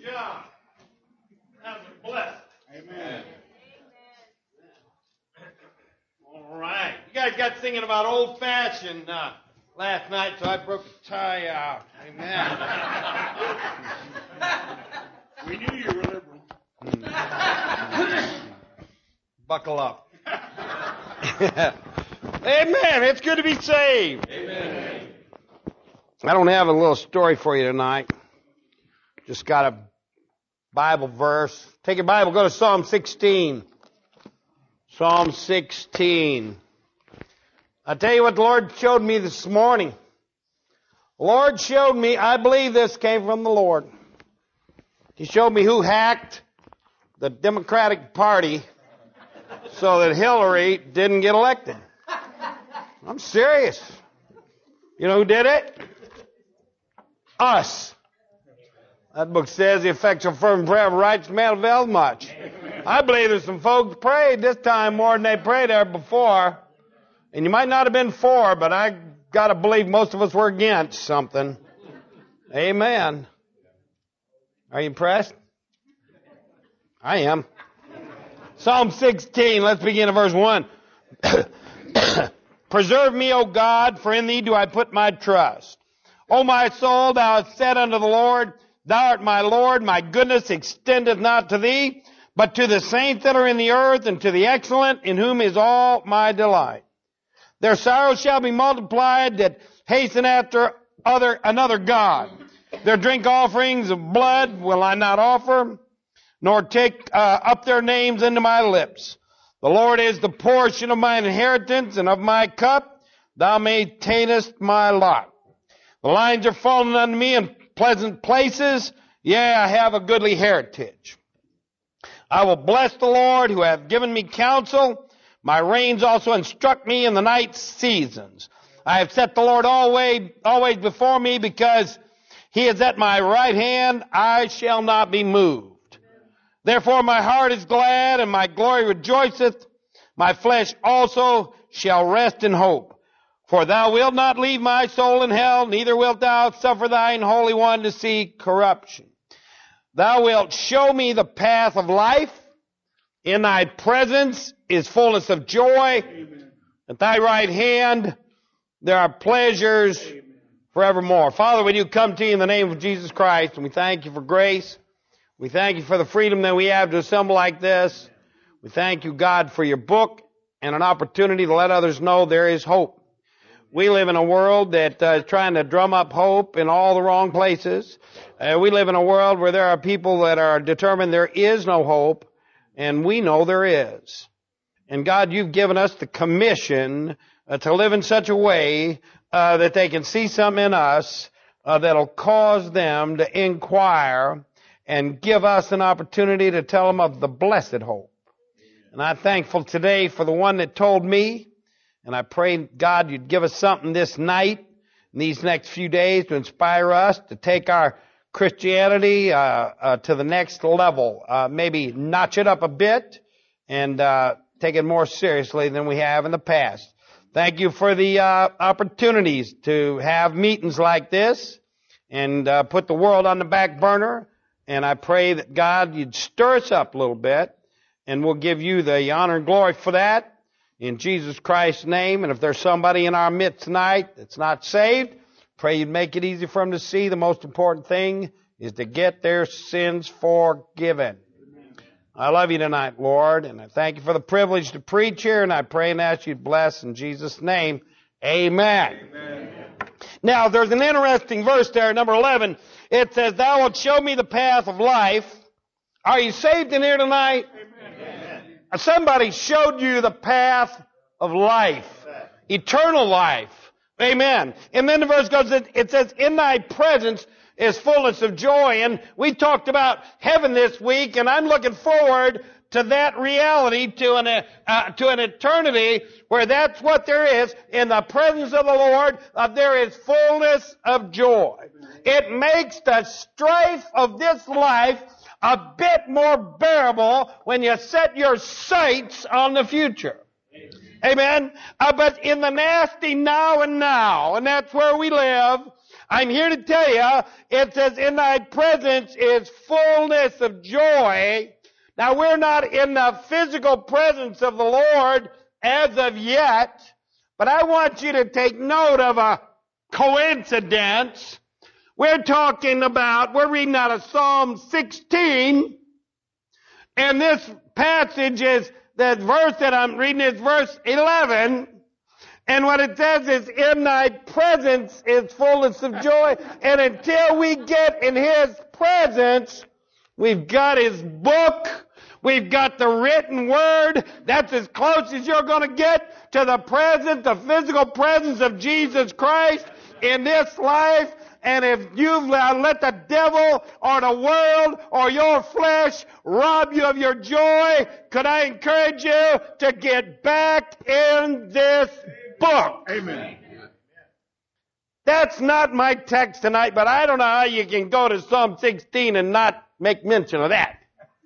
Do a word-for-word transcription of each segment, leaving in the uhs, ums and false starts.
John. Have a blessed. Amen. All right. You guys got singing about old-fashioned uh, last night, so I broke the tie out. Amen. We knew you were liberal. Buckle up. Amen. It's good to be saved. Amen. I don't have a little story for you tonight. Just got a Bible verse. Take your Bible, go to Psalm sixteen. Psalm sixteen. I'll tell you what the Lord showed me this morning. The Lord showed me, I believe this came from the Lord. He showed me who hacked the Democratic Party so that Hillary didn't get elected. I'm serious. You know who did it? Us. That book says the effectual fervent prayer of a righteous man avails much. I believe there's some folks prayed this time more than they prayed there before. And you might not have been for, but I got to believe most of us were against something. Amen. Are you impressed? I am. Psalm sixteen, let's begin at verse one. Preserve me, O God, for in thee do I put my trust. O my soul, thou hast said unto the Lord, thou art my Lord, my goodness extendeth not to thee, but to the saints that are in the earth, and to the excellent, in whom is all my delight. Their sorrows shall be multiplied that hasten after other another God. Their drink offerings of blood will I not offer, nor take uh, up their names into my lips. The Lord is the portion of mine inheritance, and of my cup thou maintainest my lot. The lines are fallen unto me in pleasant places. Yea, I have a goodly heritage. I will bless the Lord who hath given me counsel. My reins also instruct me in the night seasons. I have set the Lord always, always before me, because he is at my right hand. I shall not be moved. Therefore my heart is glad, and my glory rejoiceth. My flesh also shall rest in hope. For thou wilt not leave my soul in hell, neither wilt thou suffer thine Holy One to see corruption. Thou wilt show me the path of life. In thy presence is fullness of joy. Amen. At thy right hand there are pleasures Amen. Forevermore. Father, we do come to you in the name of Jesus Christ, and we thank you for grace. We thank you for the freedom that we have to assemble like this. We thank you, God, for your book and an opportunity to let others know there is hope. We live in a world that uh, is trying to drum up hope in all the wrong places. Uh, we live in a world where there are people that are determined there is no hope, and we know there is. And God, you've given us the commission uh, to live in such a way uh, that they can see something in us uh, that'll cause them to inquire and give us an opportunity to tell them of the blessed hope. And I'm thankful today for the one that told me, and I pray, God, you'd give us something this night, in these next few days, to inspire us to take our Christianity uh, uh, to the next level, uh, maybe notch it up a bit, and uh, take it more seriously than we have in the past. Thank you for the uh, opportunities to have meetings like this and uh, put the world on the back burner. And I pray that, God, you'd stir us up a little bit, and we'll give you the honor and glory for that in Jesus Christ's name. And if there's somebody in our midst tonight that's not saved, pray you'd make it easy for them to see. The most important thing is to get their sins forgiven. I love you tonight, Lord, and I thank you for the privilege to preach here, and I pray and ask you to bless in Jesus' name. Amen. Amen. Now, there's an interesting verse there, number eleven. It says, thou wilt show me the path of life. Are you saved in here tonight? Amen. Somebody showed you the path of life. Eternal life. Amen. And then the verse goes, it says, in thy presence is fullness of joy. And we talked about heaven this week, and I'm looking forward to that reality, to an, uh, to an eternity where that's what there is. In the presence of the Lord, uh, there is fullness of joy. It makes the strife of this life a bit more bearable when you set your sights on the future. Amen. Uh, but in the nasty now and now, and that's where we live, I'm here to tell you, it says, in thy presence is fullness of joy. Now, we're not in the physical presence of the Lord as of yet, but I want you to take note of a coincidence. We're talking about, we're reading out of Psalm sixteen, and this passage is, the verse that I'm reading is verse eleven, and what it says is, in thy presence is fullness of joy, and until we get in his presence, we've got his book, we've got the written word. That's as close as you're going to get to the presence, the physical presence of Jesus Christ in this life. And if you've let the devil or the world or your flesh rob you of your joy, could I encourage you to get back in this book? Amen. That's not my text tonight, but I don't know how you can go to Psalm sixteen and not make mention of that.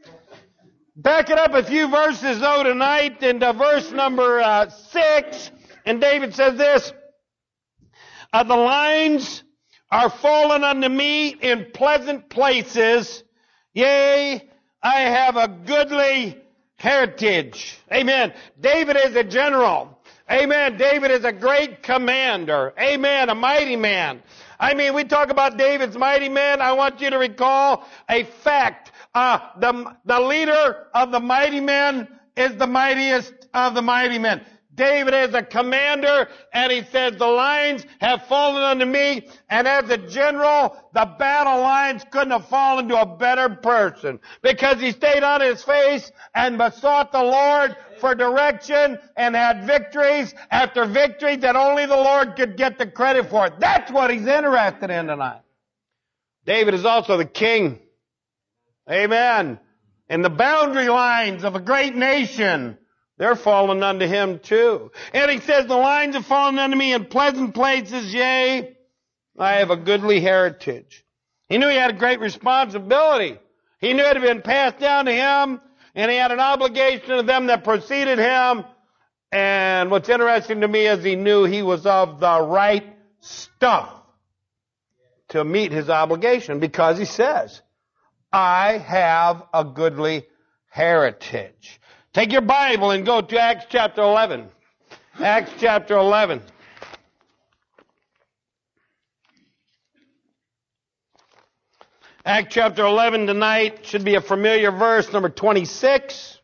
Back it up a few verses, though, tonight into verse number uh, six. And David says this, uh, the lines are fallen unto me in pleasant places. Yea, I have a goodly heritage. Amen. David is a general. Amen. David is a great commander. Amen. A mighty man. I mean, we talk about David's mighty man. I want you to recall a fact. Uh, the, the leader of the mighty men is the mightiest of the mighty men. David is a commander, and he says, the lines have fallen unto me, and as a general, the battle lines couldn't have fallen to a better person, because he stayed on his face and besought the Lord for direction and had victories after victories that only the Lord could get the credit for. That's what he's interested in tonight. David is also the king. Amen. And the boundary lines of a great nation, they're fallen unto him too. And he says, the lines have fallen unto me in pleasant places, yea, I have a goodly heritage. He knew he had a great responsibility. He knew it had been passed down to him, and he had an obligation to them that preceded him. And what's interesting to me is he knew he was of the right stuff to meet his obligation, because he says, I have a goodly heritage. Take your Bible and go to Acts chapter eleven. Acts chapter eleven. Acts chapter eleven tonight should be a familiar verse, number twenty-six.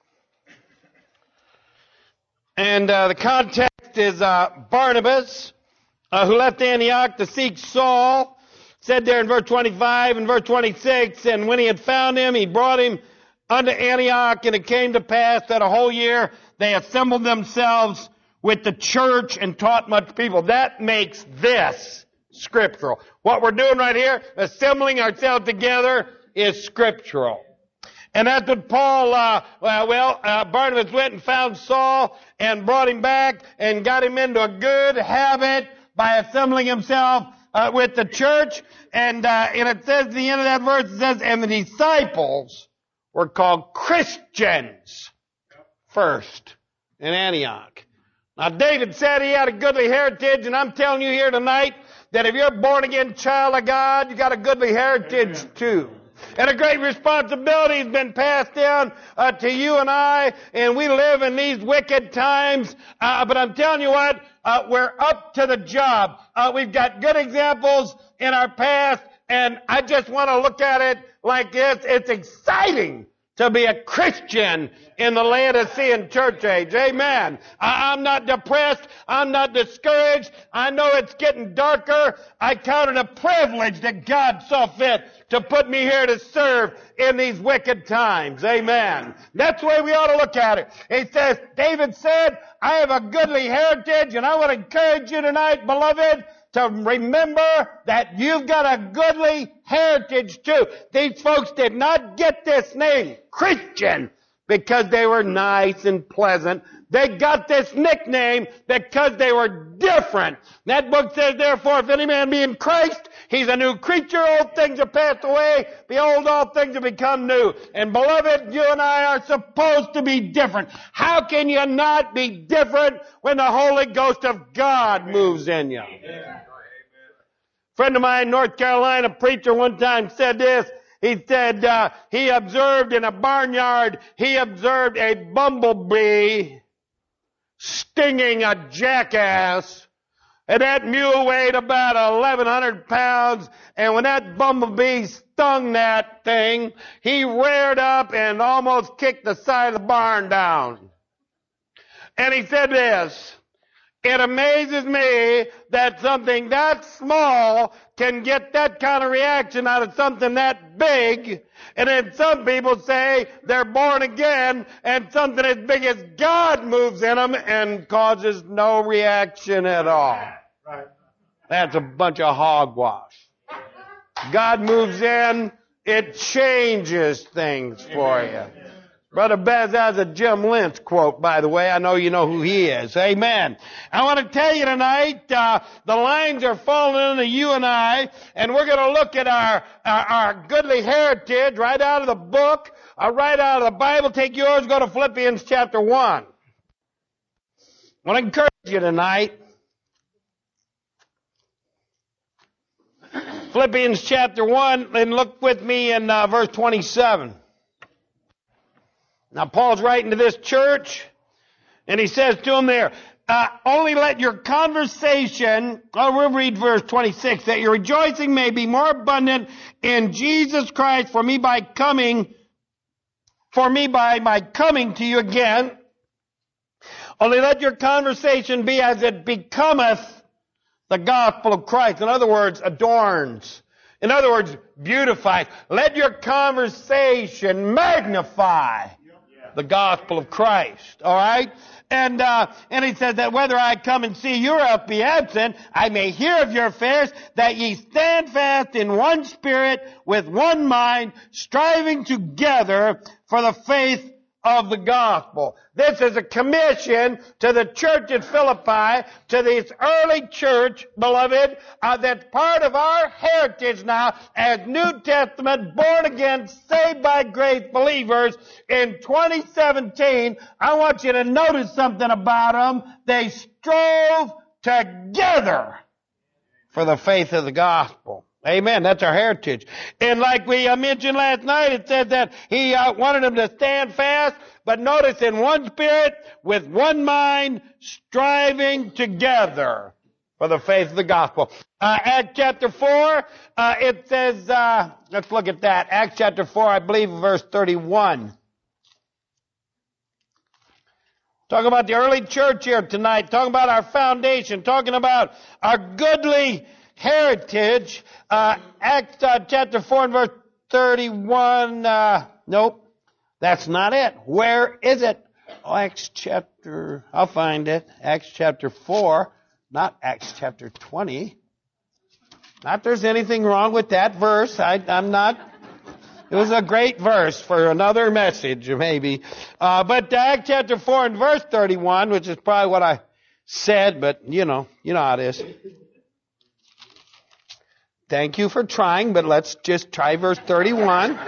And uh, the context is uh, Barnabas, uh, who left Antioch to seek Saul. Said there in verse twenty-five and verse twenty-six, and when he had found him, he brought him unto Antioch, and it came to pass that a whole year they assembled themselves with the church and taught much people. That makes this scriptural. What we're doing right here, assembling ourselves together, is scriptural. And that's what Paul, uh, well, uh, Barnabas went and found Saul and brought him back and got him into a good habit by assembling himself uh, with the church. And, uh, and it says at the end of that verse, it says, and the disciples were called Christians first in Antioch. Now, David said he had a goodly heritage, and I'm telling you here tonight that if you're a born-again child of God, you got a goodly heritage too. And a great responsibility has been passed down uh, to you and I, and we live in these wicked times. Uh, but I'm telling you what, uh, we're up to the job. Uh, we've got good examples in our past, and I just want to look at it like this. It's exciting to be a Christian in the Laodicean church age. Amen. I, I'm not depressed. I'm not discouraged. I know it's getting darker. I count it a privilege that God saw fit to put me here to serve in these wicked times. Amen. That's the way we ought to look at it. He says, David said, I have a goodly heritage, and I want to encourage you tonight, beloved, to remember that you've got a goodly heritage too. These folks did not get this name, Christian, because they were nice and pleasant. They got this nickname because they were different. That book says, therefore, if any man be in Christ, he's a new creature. Old things are passed away. Behold, all things have become new. And beloved, you and I are supposed to be different. How can you not be different when the Holy Ghost of God moves in you? Amen. friend of mine, North Carolina preacher, one time said this. He said uh, he observed in a barnyard, he observed a bumblebee stinging a jackass. And that mule weighed about eleven hundred pounds. And when that bumblebee stung that thing, he reared up and almost kicked the side of the barn down. And he said this, it amazes me that something that small can get that kind of reaction out of something that big. And then some people say they're born again and something as big as God moves in them and causes no reaction at all. That's a bunch of hogwash. God moves in, it changes things for you. Brother Bez has a Jim Lynch quote, by the way. I know you know who he is. Amen. I want to tell you tonight, uh, the lines are falling into you and I, and we're going to look at our, our, our goodly heritage right out of the book, uh, right out of the Bible. Take yours, go to Philippians chapter one. I want to encourage you tonight. Philippians chapter one, and look with me in uh, verse twenty-seven. Now, Paul's writing to this church, and he says to them there, uh, only let your conversation, oh, we'll read verse twenty-six, that your rejoicing may be more abundant in Jesus Christ for me by coming, for me by my coming to you again. Only let your conversation be as it becometh the gospel of Christ. In other words, adorns. In other words, beautifies. Let your conversation magnify the gospel of Christ. All right? And, uh, and he says that whether I come and see you or else be absent, I may hear of your affairs, that ye stand fast in one spirit, with one mind, striving together for the faith of the gospel. This is a commission to the church at Philippi, to this early church, beloved, uh, that's part of our heritage now as New Testament, born again, saved by grace believers in twenty seventeen. I want you to notice something about them. They strove together for the faith of the gospel. Amen. That's our heritage. And like we uh, mentioned last night, it said that he uh, wanted them to stand fast, but notice in one spirit, with one mind, striving together for the faith of the gospel. Uh, Acts chapter four, uh, it says, uh, let's look at that. Acts chapter four, I believe, verse thirty-one. Talking about the early church here tonight, talking about our foundation, talking about our goodly heritage. Uh, Acts uh, chapter four and verse thirty-one. Uh, nope, that's not it. Where is it? Oh, Acts chapter, I'll find it. Acts chapter four, not Acts chapter twenty. Not there's anything wrong with that verse. I, I'm not. It was a great verse for another message, maybe. Uh, but Acts chapter four and verse thirty-one, which is probably what I said, but you know, you know how it is. Thank you for trying, but let's just try verse thirty-one.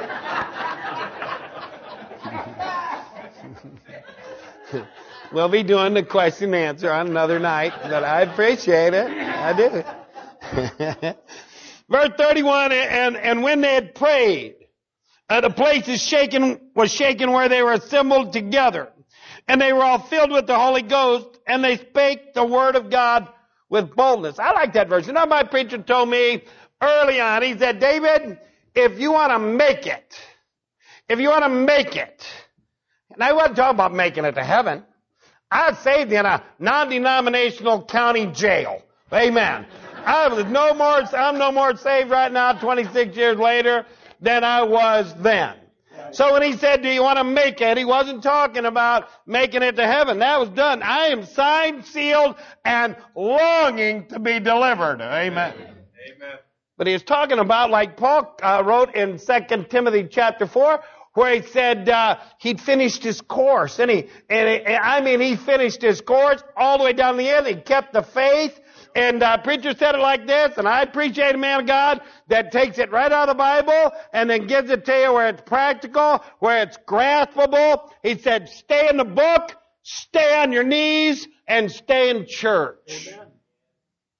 We'll be doing the question and answer on another night, but I appreciate it. I do. Verse thirty-one, and, and when they had prayed, uh, the place is shaken, was shaken where they were assembled together. And they were all filled with the Holy Ghost, and they spake the word of God with boldness. I like that verse. You know, my preacher told me early on, he said, David, if you want to make it, if you want to make it, and I wasn't talking about making it to heaven. I was saved in a non-denominational county jail. Amen. I was no more, I'm no more saved right now, twenty-six years later, than I was then. So when he said, do you want to make it? He wasn't talking about making it to heaven. That was done. I am signed, sealed, and longing to be delivered. Amen. Amen. But he was talking about, like Paul uh, wrote in Second Timothy chapter four, where he said uh, he'd finished his course. And he, and he, I mean, he finished his course all the way down the end. He kept the faith. And uh, preacher said it like this, and I appreciate a man of God that takes it right out of the Bible and then gives it to you where it's practical, where it's graspable. He said, stay in the book, stay on your knees, and stay in church. Amen.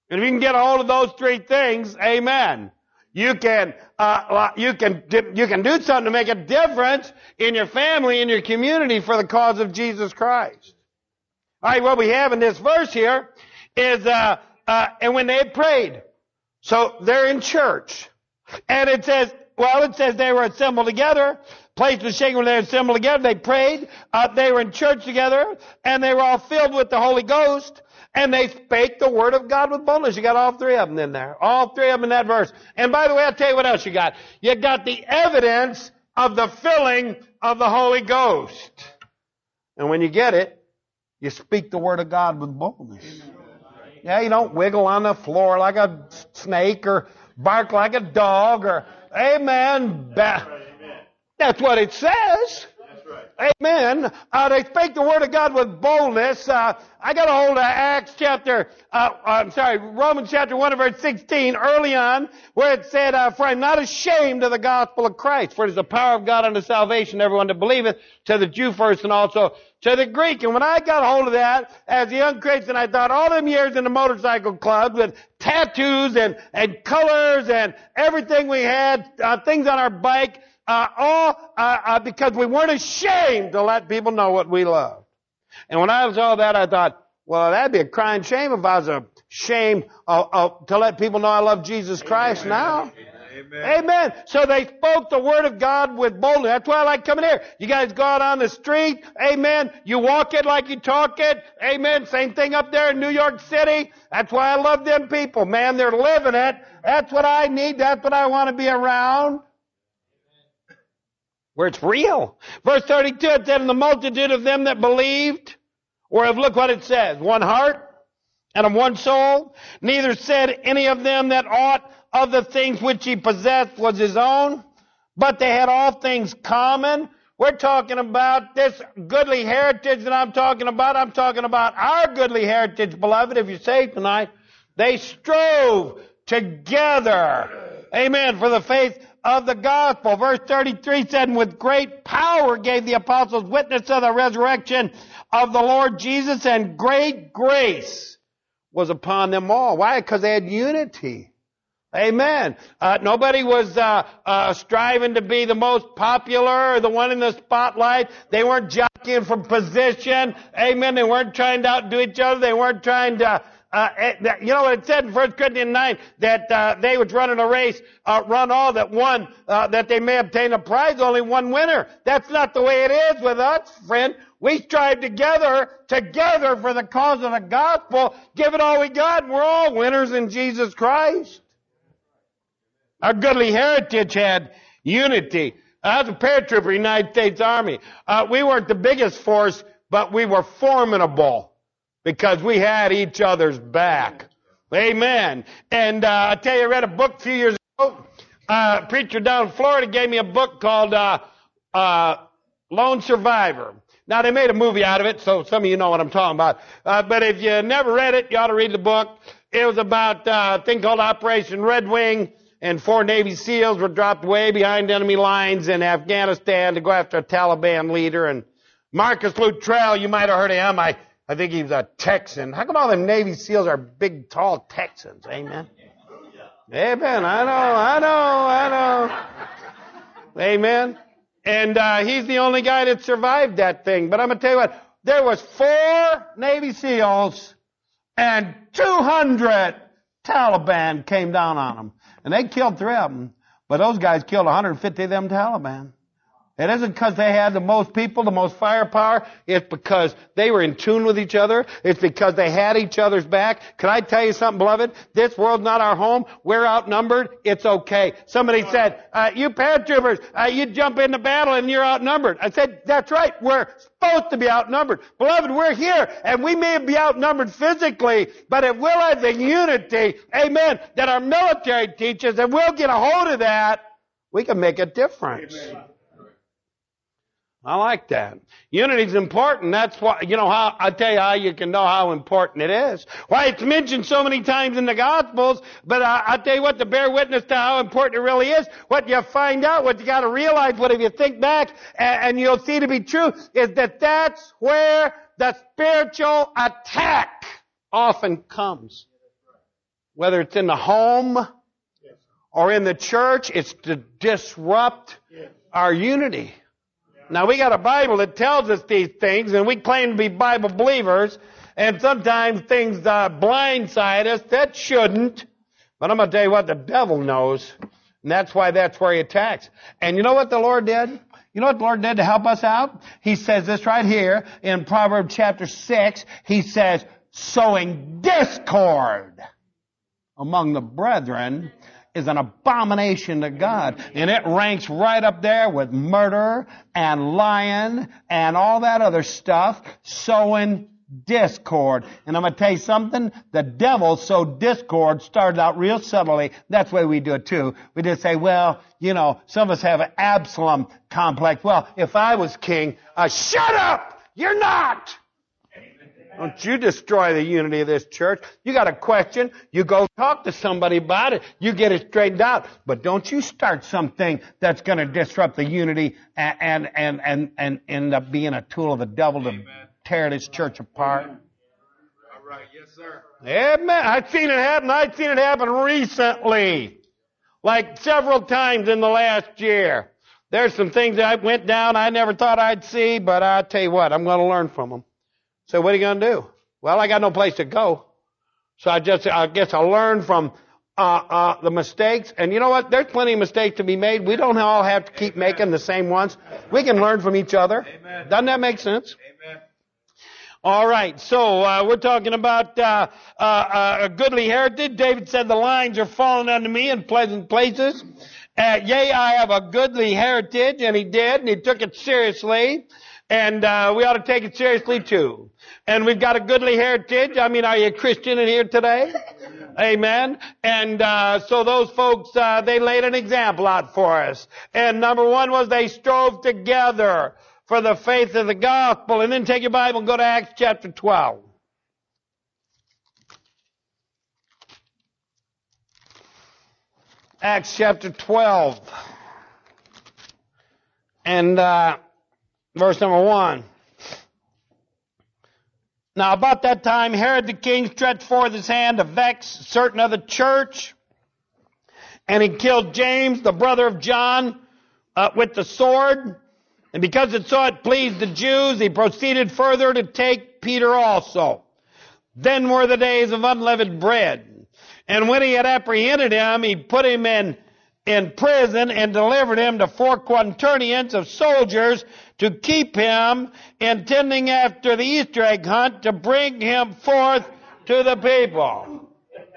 And if you can get a hold of those three things, amen. You can, uh, you can, you can do something to make a difference in your family, in your community for the cause of Jesus Christ. All right, what we have in this verse here is, uh, uh, and when they had prayed, so they're in church, and it says, well, it says they were assembled together. Place was shaken when they were assembled together. They prayed. Uh, they were in church together, and they were all filled with the Holy Ghost. And they spake the word of God with boldness. You got all three of them in there. All three of them in that verse. And by the way, I'll tell you what else you got. You got the evidence of the filling of the Holy Ghost. And when you get it, you speak the word of God with boldness. Yeah, you don't wiggle on the floor like a snake or bark like a dog or, amen. That's what it says. Amen. Uh, they spake the word of God with boldness. Uh, I got a hold of Acts chapter, uh, I'm sorry, Romans chapter one and verse sixteen early on, where it said, uh, for I'm not ashamed of the gospel of Christ, for it is the power of God unto salvation, everyone that believeth, to the Jew first and also to the Greek. And when I got a hold of that, as a young Christian, I thought all them years in the motorcycle club with tattoos and, and colors and everything we had, uh, things on our bike, Uh, all uh, uh, because we weren't ashamed to let people know what we loved. And when I was all that, I thought, well, that'd be a crying shame if I was ashamed uh, uh, to let people know I love Jesus Christ. Amen. Now. Amen. Amen. So they spoke the word of God with boldness. That's why I like coming here. You guys go out on the street. Amen. You walk it like you talk it. Amen. Same thing up there in New York City. That's why I love them people. Man, they're living it. That's what I need. That's what I want to be around. Where it's real. Verse thirty-two, it said, and the multitude of them that believed, or of, look what it says, one heart and of one soul. Neither said any of them that aught of the things which he possessed was his own, but they had all things common. We're talking about this goodly heritage that I'm talking about. I'm talking about our goodly heritage, beloved, if you're saved tonight. They strove together. Amen. For the faith of the gospel. Verse thirty-three said, and with great power gave the apostles witness of the resurrection of the Lord Jesus, and great grace was upon them all. Why? Because they had unity. Amen. Uh, nobody was uh, uh, striving to be the most popular or the one in the spotlight. They weren't jockeying for position. Amen. They weren't trying to outdo each other. They weren't trying to Uh, you know what it said in First Corinthians nine, that uh, they which run in a race uh, run all that one, uh, that they may obtain a prize, only one winner. That's not the way it is with us, friend. We strive together, together for the cause of the gospel, give it all we got, and we're all winners in Jesus Christ. Our goodly heritage had unity. I was a paratrooper in the United States Army. Uh, we weren't the biggest force, but we were formidable. Because we had each other's back. Amen. And uh, I tell you, I read a book a few years ago. Uh, a preacher down in Florida gave me a book called uh, uh, Lone Survivor. Now, they made a movie out of it, so some of you know what I'm talking about. Uh, but if you never read it, you ought to read the book. It was about uh, a thing called Operation Red Wing, and four Navy SEALs were dropped way behind enemy lines in Afghanistan to go after a Taliban leader. And Marcus Luttrell, you might have heard of him. I I think he was a Texan. How come all the Navy SEALs are big, tall Texans? Amen. Amen. I know, I know, I know. Amen. And uh, he's the only guy that survived that thing. But I'm going to tell you what. There was four Navy SEALs and two hundred Taliban came down on them. And they killed three of them. But those guys killed one hundred fifty of them Taliban. It isn't because they had the most people, the most firepower. It's because they were in tune with each other. It's because they had each other's back. Can I tell you something, beloved? This world's not our home. We're outnumbered. It's okay. Somebody said, uh, you paratroopers, uh, you jump into battle and you're outnumbered. I said, that's right. We're supposed to be outnumbered. Beloved, we're here and we may be outnumbered physically, but if we'll have the unity, amen, that our military teaches, and we'll get a hold of that, we can make a difference. Amen. I like that. Unity is important. That's why, you know, how, I'll tell you how you can know how important it is. Why, it's mentioned so many times in the Gospels, but I, I'll tell you what, to bear witness to how important it really is, what you find out, what you got to realize, what if you think back, and, and you'll see to be true, is that that's where the spiritual attack often comes. whether it's in the home Yes. or in the church, it's to disrupt Yes. our unity. Now, we got a Bible that tells us these things, and we claim to be Bible believers, and sometimes things uh, blindside us that shouldn't. But I'm going to tell you what, the devil knows, and that's why that's where he attacks. And you know what the Lord did? You know what the Lord did to help us out? He says this right here in Proverbs chapter six. He says, sowing discord among the brethren is an abomination to God. And it ranks right up there with murder and lying and all that other stuff, sowing discord. And I'm going to tell you something, the devil sowed discord, started out real subtly. That's the way we do it too. We just say, well, you know, some of us have an Absalom complex. Well, if I was king, uh, shut up! You're not! Don't you destroy the unity of this church. You got a question, you go talk to somebody about it. You get it straightened out. But don't you start something that's going to disrupt the unity and, and, and, and, and end up being a tool of the devil to Amen. Tear this church apart. All right. Yes, sir. Amen. I've seen it happen. I've seen it happen recently. Like several times in the last year. There's some things that went down I never thought I'd see, but I'll tell you what, I'm going to learn from them. So what are you going to do? Well, I got no place to go. So I just, I guess I'll learn from uh, uh, the mistakes. And you know what? There's plenty of mistakes to be made. We don't all have to keep Amen. Making the same ones. We can learn from each other. Amen. Doesn't that make sense? Amen. All right. So uh, we're talking about uh, uh, uh, a goodly heritage. David said, the lines are falling unto me in pleasant places. Uh, yea, I have a goodly heritage. And he did. And he took it seriously. And uh, we ought to take it seriously too. And we've got a goodly heritage. I mean, are you a Christian in here today? Amen. And uh, so those folks, uh, they laid an example out for us. And number one was they strove together for the faith of the gospel. And then take your Bible and go to Acts chapter twelve. Acts chapter twelve. And uh, verse number one. Now about that time, Herod the king stretched forth his hand to vex certain of the church, and he killed James, the brother of John, uh, with the sword. And because it so it pleased the Jews, he proceeded further to take Peter also. Then were the days of unleavened bread. And when he had apprehended him, he put him in in prison and delivered him to four quaternions of soldiers to keep him, intending after the Easter egg hunt to bring him forth to the people.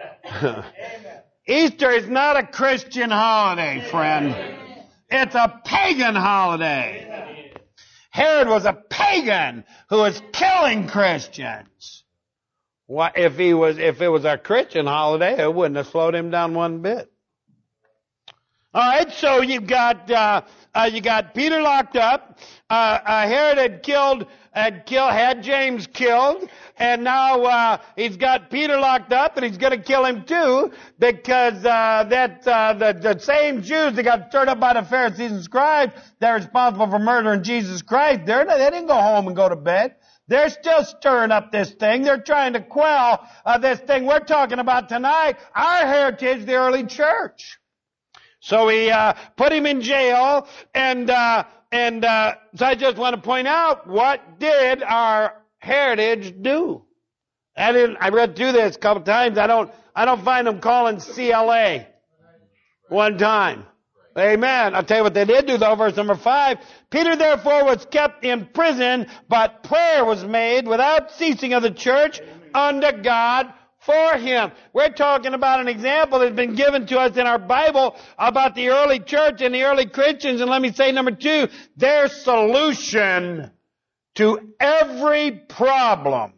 Easter is not a Christian holiday, friend. It's a pagan holiday. Herod was a pagan who was killing Christians. Why, if he was, if it was a Christian holiday, it wouldn't have slowed him down one bit. All right, so you've got uh, uh, you got Peter locked up. Uh, uh, Herod had killed, had killed, had James killed, and now uh, he's got Peter locked up, and he's going to kill him too, because uh, that uh, the the same Jews that got stirred up by the Pharisees and scribes, they're responsible for murdering Jesus Christ. They're, they didn't go home and go to bed. They're still stirring up this thing. They're trying to quell uh, this thing we're talking about tonight. Our heritage, the early church. So he uh, put him in jail, and uh, and uh, so I just want to point out, what did our heritage do? I didn't. I read through this a couple times. I don't. I don't find them calling C L A one time. Amen. I'll tell you what they did do though. Verse number five. Peter therefore was kept in prison, but prayer was made without ceasing of the church unto God for him. We're talking about an example that's been given to us in our Bible about the early church and the early Christians. And let me say, number two, their solution to every problem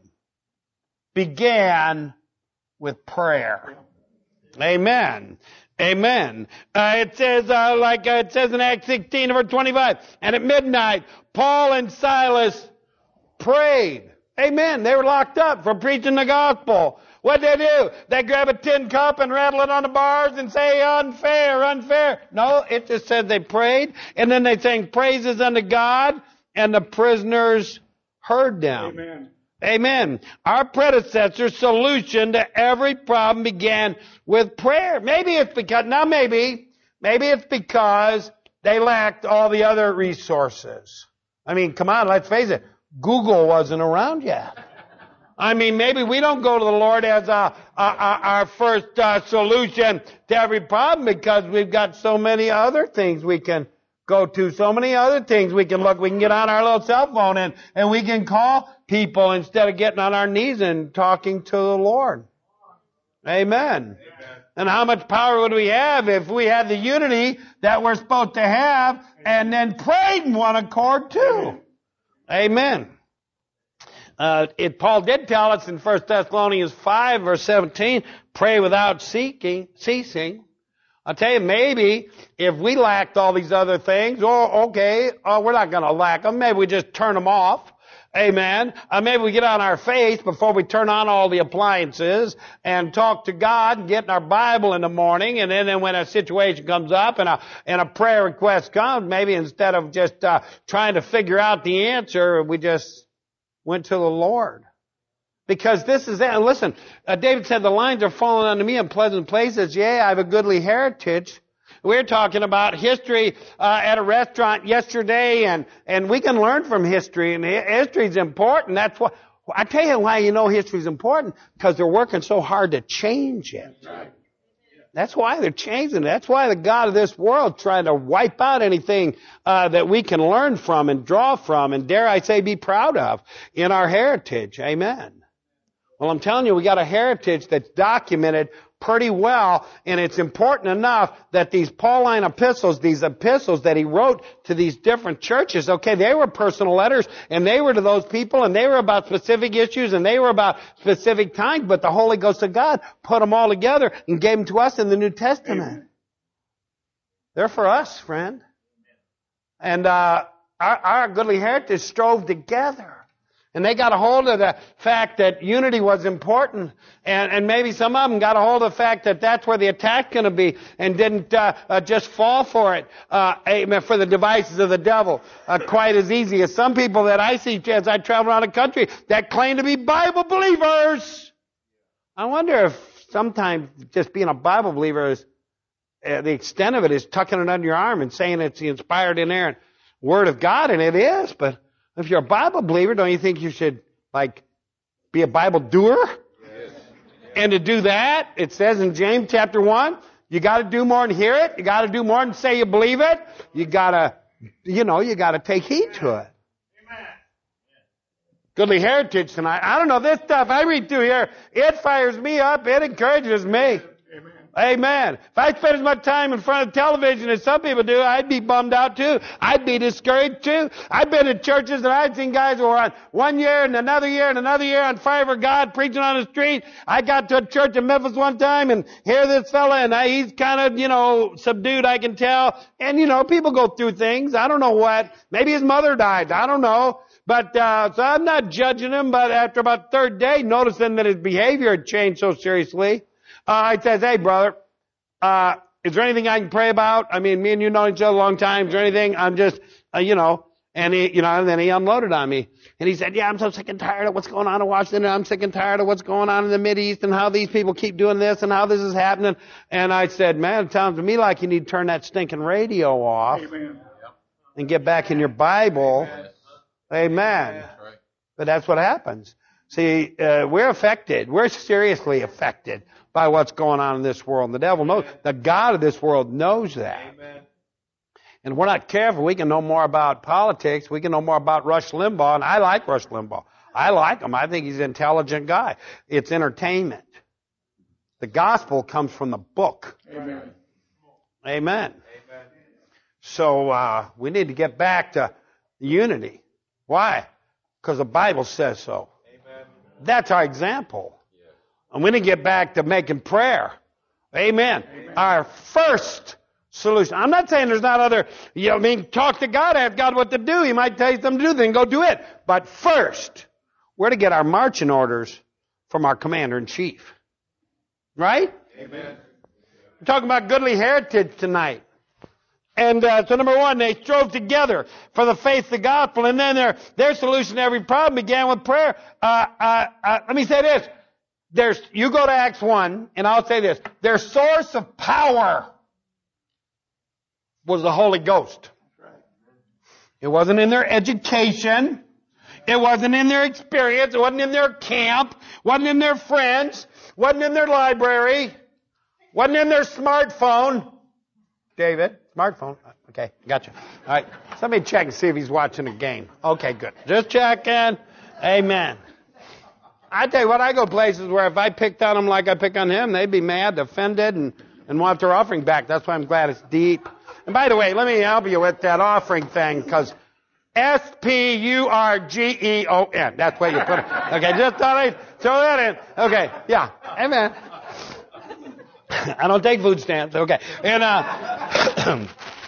began with prayer. Amen. Amen. Uh, it says, uh, like uh, it says in Acts sixteen, verse twenty-five, and at midnight, Paul and Silas prayed. Amen. They were locked up for preaching the gospel. What'd they do? They grab a tin cup and rattle it on the bars and say, unfair, unfair. No, it just said they prayed, and then they sang praises unto God, and the prisoners heard them. Amen. Amen. Our predecessor's solution to every problem began with prayer. Maybe it's because, now maybe, maybe it's because they lacked all the other resources. I mean, come on, let's face it. Google wasn't around yet. I mean, maybe we don't go to the Lord as a, a, a, our first uh, solution to every problem because we've got so many other things we can go to, so many other things we can look. We can get on our little cell phone and, and we can call people instead of getting on our knees and talking to the Lord. Amen. Amen. And how much power would we have if we had the unity that we're supposed to have and then prayed in one accord too? Amen. Uh, it, Paul did tell us in First Thessalonians five verse seventeen, pray without seeking, ceasing. I'll tell you, maybe if we lacked all these other things, oh, okay, oh, we're not going to lack them. Maybe we just turn them off. Amen. Uh, maybe we get on our face before we turn on all the appliances and talk to God and get in our Bible in the morning. And then, then when a situation comes up and a, and a prayer request comes, maybe instead of just uh, trying to figure out the answer, we just went to the Lord. Because this is it. And listen, uh, David said, the lines are falling unto me in pleasant places. Yea, I have a goodly heritage. We're talking about history uh, at a restaurant yesterday, and, and we can learn from history, and history is important. That's why, I tell you why you know history is important, because they're working so hard to change it. That's why they're changing it. That's why the God of this world trying to wipe out anything uh, that we can learn from and draw from and, dare I say, be proud of in our heritage. Amen. Well, I'm telling you, we got a heritage that's documented pretty well, and it's important enough that these Pauline epistles, these epistles that he wrote to these different churches, okay, they were personal letters, and they were to those people, and they were about specific issues, and they were about specific times, but the Holy Ghost of God put them all together and gave them to us in the New Testament. Amen. They're for us, friend. And uh our, our goodly heritage strove together. And they got a hold of the fact that unity was important. And, and maybe some of them got a hold of the fact that that's where the attack's going to be and didn't uh, uh, just fall for it, uh, amen, for the devices of the devil uh, quite as easy as some people that I see as I travel around the country that claim to be Bible believers. I wonder if sometimes just being a Bible believer is, uh, the extent of it is tucking it under your arm and saying it's the inspired, inerrant Word of God, and it is, but if you're a Bible believer, don't you think you should, like, be a Bible doer? Yes. And to do that, it says in James chapter one, you got to do more than hear it. You got to do more than say you believe it. You got to, you know, you got to take heed to it. Amen. Goodly heritage tonight. I don't know, this stuff I read through here, it fires me up. It encourages me. Amen. If I spent as much time in front of television as some people do, I'd be bummed out too. I'd be discouraged too. I've been in churches that I've seen guys who were on one year and another year and another year on fire for God, preaching on the street. I got to a church in Memphis one time and here this fella, and I, he's kind of, you know, subdued, I can tell. And, you know, people go through things. I don't know what. Maybe his mother died. I don't know. But, uh, so I'm not judging him, but after about the third day, noticing that his behavior had changed so seriously, Uh, I says, hey, brother, uh, is there anything I can pray about? I mean, me and you know each other a long time. Is there anything? I'm just, uh, you know, and he, you know, and then he unloaded on me. And he said, yeah, I'm so sick and tired of what's going on in Washington. I'm sick and tired of what's going on in the Mideast and how these people keep doing this and how this is happening. And I said, man, it sounds to me like you need to turn that stinking radio off. Amen. And get back in your Bible. Amen. Amen. But that's what happens. See, uh, we're affected. We're seriously affected by what's going on in this world. And the devil knows, the God of this world knows that. Amen. And if we're not careful, we can know more about politics. We can know more about Rush Limbaugh. And I like Rush Limbaugh. I like him. I think he's an intelligent guy. It's entertainment. The gospel comes from the book. Amen. Amen. Amen. So, uh, we need to get back to unity. Why? Because the Bible says so. Amen. That's our example. And we need to get back to making prayer. Amen. Amen. Our first solution. I'm not saying there's not other, you know, I mean, talk to God, ask God what to do. He might tell you something to do, then go do it. But first, we're to get our marching orders from our commander-in-chief. Right? Amen. We're talking about goodly heritage tonight. And uh, so number one, they strove together for the faith of the gospel. And then their, their solution to every problem began with prayer. Uh, uh, uh, let me say this. There's, you go to Acts one, and I'll say this. Their source of power was the Holy Ghost. It wasn't in their education. It wasn't in their experience. It wasn't in their camp. Wasn't in their friends. Wasn't in their library. Wasn't in their smartphone. David, smartphone. Okay, gotcha. All right. Somebody check and see if he's watching a game. Okay, good. Just checking. Amen. I tell you what, I go places where if I picked on them like I pick on him, they'd be mad, offended, and, and want their offering back. That's why I'm glad it's deep. And by the way, let me help you with that offering thing, because S P U R G E O N. That's where you put it. Okay, just thought I'd throw that in. Okay, yeah. Amen. I don't take food stamps. Okay. And, uh,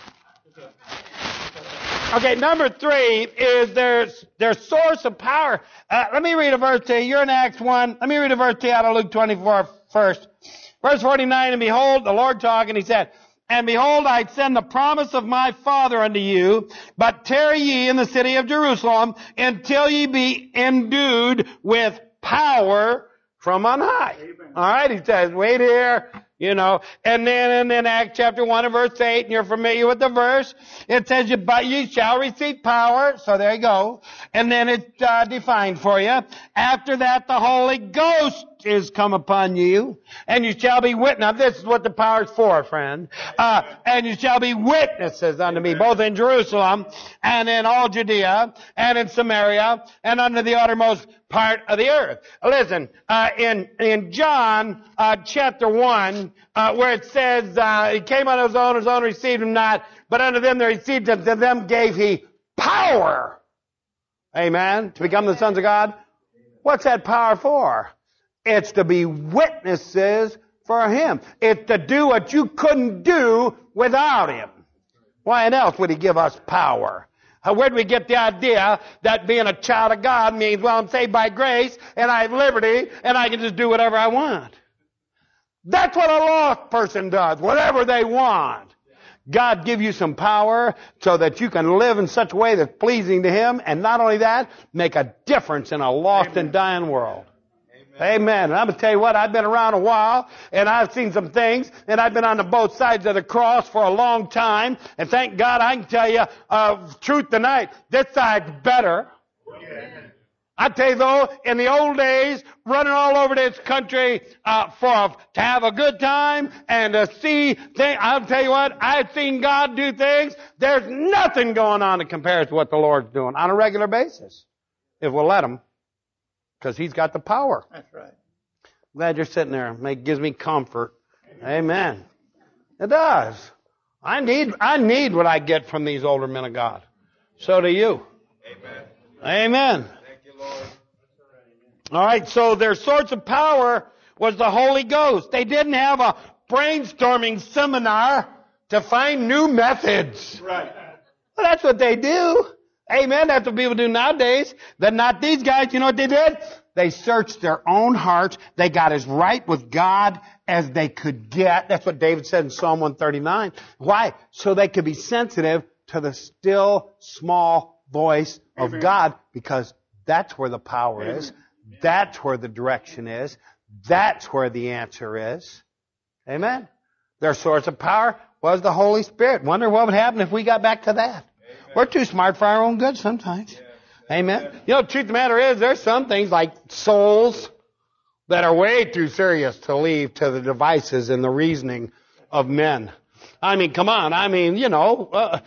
okay, number three is their, their source of power. Uh, let me read a verse to you. You're in Acts one. Let me read a verse to you out of Luke twenty-four first. Verse forty-nine, and behold, the Lord talking, he said, and behold, I send the promise of my Father unto you, but tarry ye in the city of Jerusalem until ye be endued with power from on high. Amen. All right, he says, wait here. You know, and then, and then Acts chapter one and verse eight, and you're familiar with the verse. It says, but ye shall receive power. So there you go. And then it's uh, defined for you. After that, the Holy Ghost is come upon you, and you shall be witnesses. Now, this is what the power is for, friend. Uh, and you shall be witnesses unto me, both in Jerusalem and in all Judea and in Samaria and unto the uttermost part of the earth. Listen, uh, in, in John, uh, chapter one, uh, where it says, uh, he came unto his own, his own received him not, but unto them that received him, to them gave he power. Amen. To become the sons of God. What's that power for? It's to be witnesses for him. It's to do what you couldn't do without him. Why else would he give us power? Where do we get the idea that being a child of God means, well, I'm saved by grace, and I have liberty, and I can just do whatever I want? That's what a lost person does, whatever they want. God give you some power so that you can live in such a way that's pleasing to him, and not only that, make a difference in a lost Amen. And dying world. Amen. Amen. And I'm going to tell you what, I've been around a while, and I've seen some things, and I've been on the both sides of the cross for a long time, and thank God I can tell you, uh, truth tonight, this side's better. Amen. I tell you though, in the old days, running all over this country, uh, for, to have a good time and to see things, I'll tell you what, I've seen God do things, there's nothing going on that compares to what the Lord's doing on a regular basis. If we'll let him. Because he's got the power. That's right. Glad you're sitting there. It gives me comfort. Amen. It does. I need, I need what I get from these older men of God. So do you. Amen. Amen. Thank you, Lord. All right. So their source of power was the Holy Ghost. They didn't have a brainstorming seminar to find new methods. Right. Well, that's what they do. Amen. That's what people do nowadays. But not these guys. You know what they did? They searched their own hearts. They got as right with God as they could get. That's what David said in Psalm one thirty-nine. Why? So they could be sensitive to the still, small voice of Amen. God, because that's where the power Amen. Is. That's where the direction is. That's where the answer is. Amen. Their source of power was the Holy Spirit. Wonder what would happen if we got back to that. We're too smart for our own good sometimes. Yes. Amen. Yes. You know, the truth of the matter is, there's some things like souls that are way too serious to leave to the devices and the reasoning of men. I mean, come on. I mean, you know, uh,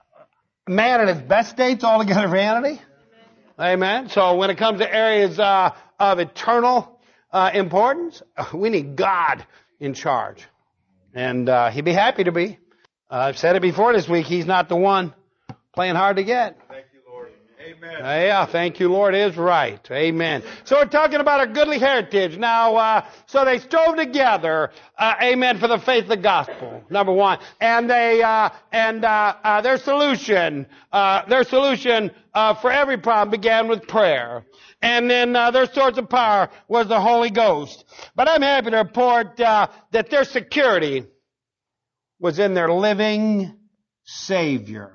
man in his best state's altogether vanity. Amen. So when it comes to areas uh, of eternal uh, importance, we need God in charge. And uh, he'd be happy to be. Uh, I've said it before this week. He's not the one playing hard to get. Thank you, Lord. Amen. Uh, yeah, thank you, Lord, is right. Amen. So we're talking about a goodly heritage. Now, uh, so they strove together, uh, amen, for the faith of the gospel, number one. And they, uh, and, uh, uh, their solution, uh, their solution, uh, for every problem began with prayer. And then, uh, their source of power was the Holy Ghost. But I'm happy to report, uh, that their security was in their living Savior.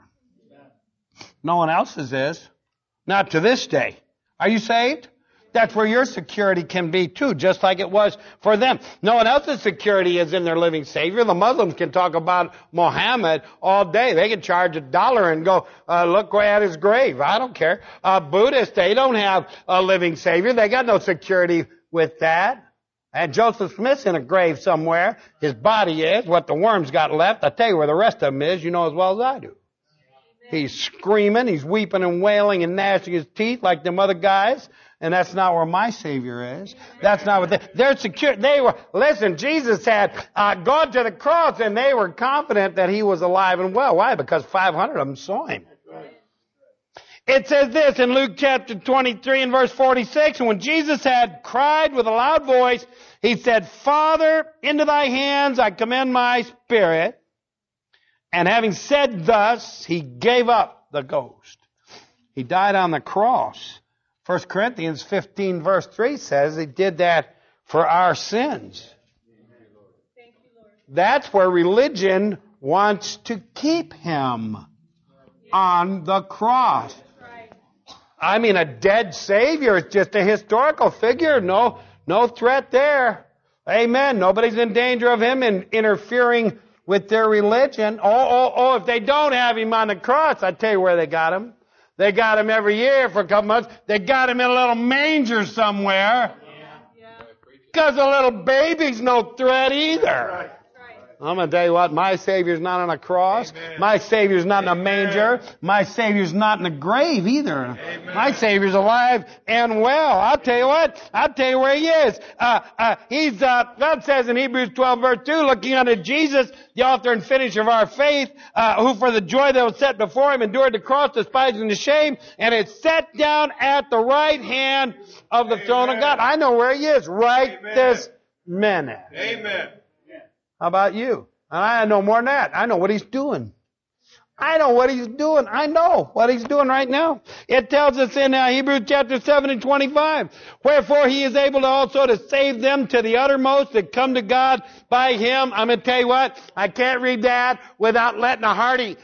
No one else's is. Not to this day. Are you saved? That's where your security can be too, just like it was for them. No one else's security is in their living Savior. The Muslims can talk about Muhammad all day. They can charge a dollar and go, uh, look at his grave. I don't care. Uh, Buddhists, they don't have a living Savior. They got no security with that. And Joseph Smith's in a grave somewhere. His body is. What the worms got left, I'll tell you where the rest of them is. You know as well as I do. He's screaming. He's weeping and wailing and gnashing his teeth like them other guys. And that's not where my Savior is. That's not what they, they're secure. They were, listen, Jesus had uh, gone to the cross and they were confident that he was alive and well. Why? Because five hundred of them saw him. It says this in Luke chapter twenty-three and verse forty-six, and when Jesus had cried with a loud voice, he said, Father, into thy hands I commend my spirit. And having said thus, he gave up the ghost. He died on the cross. First Corinthians fifteen verse three says he did that for our sins. Thank you, Lord. That's where religion wants to keep him, on the cross. I mean, a dead Savior is just a historical figure. No, no threat there. Amen. Nobody's in danger of him in interfering with their religion. Oh, oh, oh, if they don't have him on the cross, I tell you where they got him. They got him every year for a couple months. They got him in a little manger somewhere. Because a little baby's no threat either. I'm going to tell you what, my Savior's not on a cross. Amen. My Savior's not in a manger. My Savior's not in a grave either. Amen. My Savior's alive and well. I'll tell you what, I'll tell you where he is. Uh, uh, he's, uh, God says in Hebrews twelve verse two, looking unto Jesus, the author and finisher of our faith, uh, who for the joy that was set before him endured the cross, despising the shame, and is set down at the right hand of the Amen. Throne of God. I know where he is right Amen. This minute. Amen. How about you? And I know more than that. I know what he's doing. I know what he's doing. I know what he's doing right now. It tells us in uh, Hebrews chapter seven and twenty-five, wherefore he is able to also to save them to the uttermost that come to God by him. I'm going to tell you what, I can't read that without letting a hearty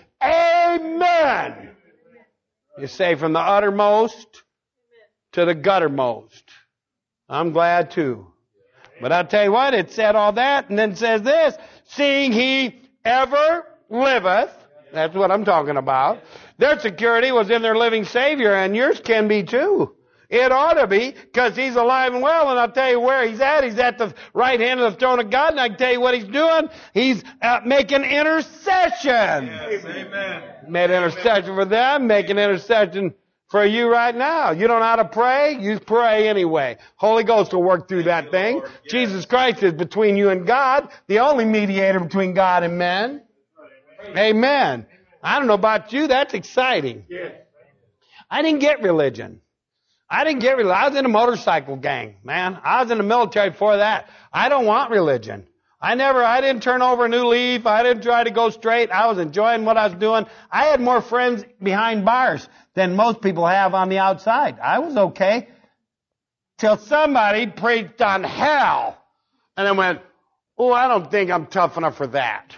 amen. You say from the uttermost to the guttermost. I'm glad too. But I'll tell you what, it said all that and then says this, seeing he ever liveth, that's what I'm talking about. Their security was in their living Savior, and yours can be too. It ought to be, because he's alive and well, and I'll tell you where he's at. He's at the right hand of the throne of God, and I can tell you what he's doing. He's uh, making intercession. Yes, amen. Made intercession for them, making intercession for you right now. You don't know how to pray? You pray anyway. Holy Ghost will work through that thing. Yes. Jesus Christ is between you and God, the only mediator between God and men. Amen. I don't know about you, that's exciting. Yes. I didn't get religion. I didn't get religion. I was in a motorcycle gang, man. I was in the military before that. I don't want religion. I never, I didn't turn over a new leaf. I didn't try to go straight. I was enjoying what I was doing. I had more friends behind bars than most people have on the outside. I was okay. Till somebody preached on hell. And I went, oh, I don't think I'm tough enough for that.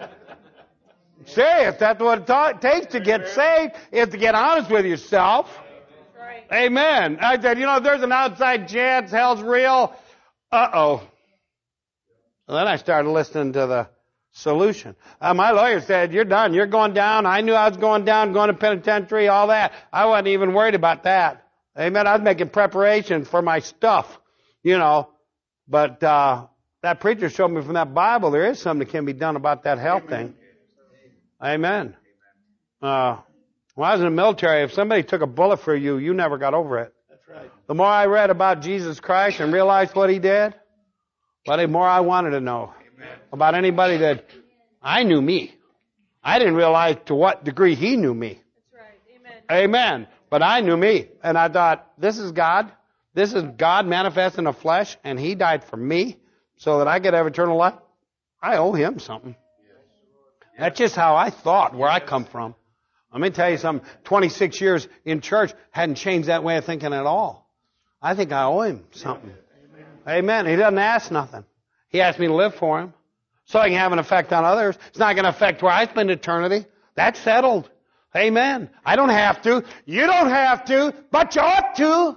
Serious. That's what it ta- takes to get saved, is to get honest with yourself. Right. Amen. I said, you know, if there's an outside chance hell's real, uh-oh. Well, then I started listening to the solution. Uh, my lawyer said, you're done. You're going down. I knew I was going down, going to penitentiary, all that. I wasn't even worried about that. Amen. I was making preparation for my stuff, you know. But uh that preacher showed me from that Bible there is something that can be done about that hell thing. Amen. Uh, when I was in the military, if somebody took a bullet for you, you never got over it. That's right. The more I read about Jesus Christ and realized what he did, well, the more I wanted to know. Amen. About anybody that I knew me. I didn't realize to what degree he knew me. That's right. Amen. Amen. But I knew me. And I thought, this is God. This is God manifest in the flesh, and he died for me so that I could have eternal life. I owe him something. That's just how I thought, where I come from. Let me tell you something. twenty-six years in church hadn't changed that way of thinking at all. I think I owe him something. Amen. Amen. He doesn't ask nothing. He asked me to live for him so I can have an effect on others. It's not going to affect where I spend eternity. That's settled. Amen. I don't have to. You don't have to, but you ought to.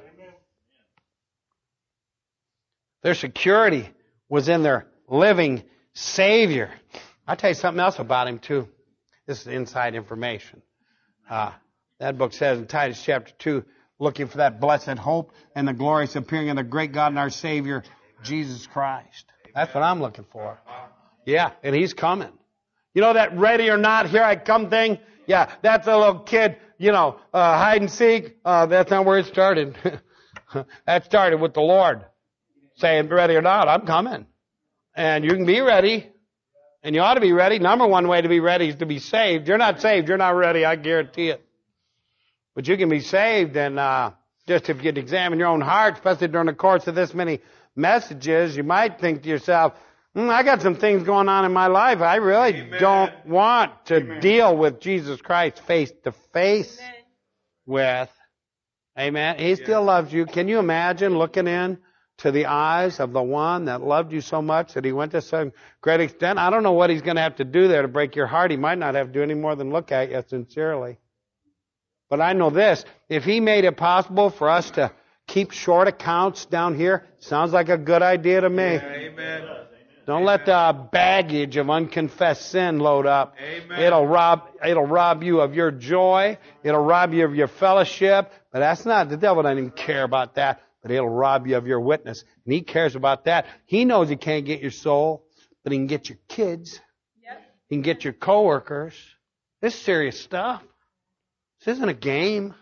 Their security was in their living Savior. I'll tell you something else about him too. This is inside information. Uh, that book says in Titus chapter two, looking for that blessed hope and the glorious appearing of the great God and our Savior, Jesus Christ. That's what I'm looking for. Yeah, and He's coming. You know that ready or not, here I come thing? Yeah, that's a little kid, you know, uh, hide and seek. Uh, that's not where it started. That started with the Lord saying, ready or not, I'm coming. And you can be ready. And you ought to be ready. Number one way to be ready is to be saved. You're not saved, you're not ready, I guarantee it. But you can be saved, and uh, just if you'd examine your own heart, especially during the course of this many messages, you might think to yourself, mm, I got some things going on in my life. I really Amen. don't want to Amen. deal with Jesus Christ face to face with. Amen. He still yeah. loves you. Can you imagine looking in to the eyes of the one that loved you so much that He went to some great extent? I don't know what He's going to have to do there to break your heart. He might not have to do any more than look at you sincerely. But I know this, if He made it possible for us to keep short accounts down here, sounds like a good idea to me. Yeah, amen. Don't amen. let the baggage of unconfessed sin load up. Amen. It'll rob, it'll rob you of your joy. It'll rob you of your fellowship. But that's not, the devil doesn't even care about that. But it'll rob you of your witness. And he cares about that. He knows he can't get your soul, but he can get your kids. Yep. He can get your coworkers. This is serious stuff. This isn't a game.